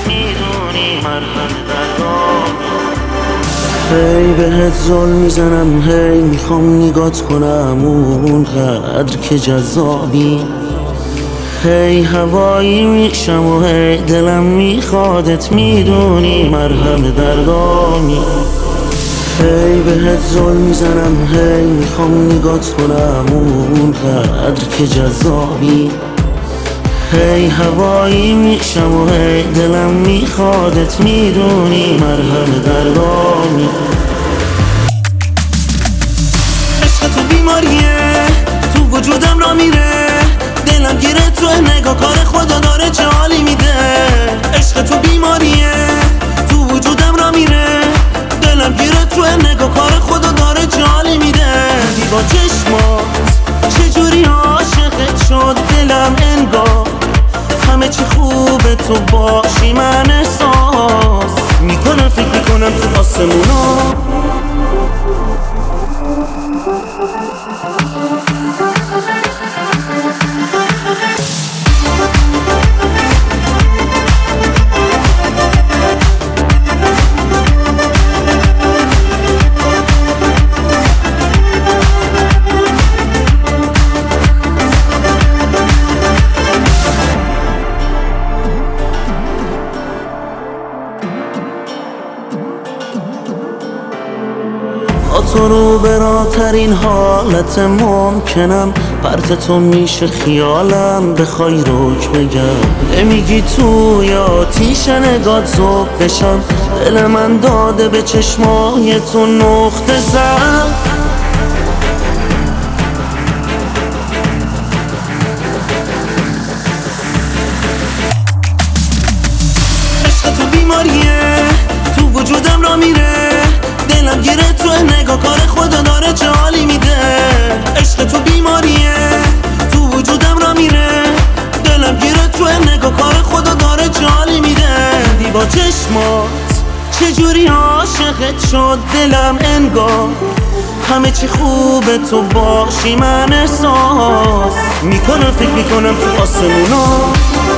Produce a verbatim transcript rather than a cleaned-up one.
میدونی مرهم دردامی. هی بهت ظلم میزنم، هی میخوام نگات کنم اونقدر که جذابی. هی هوایی میشم و هی دلم میخوادت، میدونی مرهم دردامی. هی بهت ظلم میزنم، هی میخوام نگات کنم اونقدر که جذابی. هی هوایی میشم و هی دلم میخوادت، میدونی مرهم دردامی. عشق تو بیماریه، تو وجودم را میره، دلم گیره تو نگاه، کار خدا داره چه حالی میده. عشق تو بیماریه، تو وجودم را میره، دلم گیره تو نگاه، کار خدا داره چه حالی میده. با چشمات چجوری عاشقت شد دلم انگار، همه چی خوبه تو باشی، من احساس میکنم، فکر میکنم تو آسمونا. تو رو براترین حالت ممکنم، پرت تو میشه خیالم، بخوای روک بگم نمیگی تو یا تیش نگات زوب بشم. دل من داده به چشمای تو نقطه زد. عشق تو بیماریه، تو وجودم را میره، دلم گیره تو نگاه، کار خدا داره چه حالی میده. عشق تو بیماریه، تو وجودم را میره، دلم گیره تو نگاه، کار خدا داره چه حالی میده. دیبا چشمات چجوری عاشقت شد دلم انگار، همه چی خوبه تو باشی، من احساس میکنم، فکر میکنم تو آسمونا.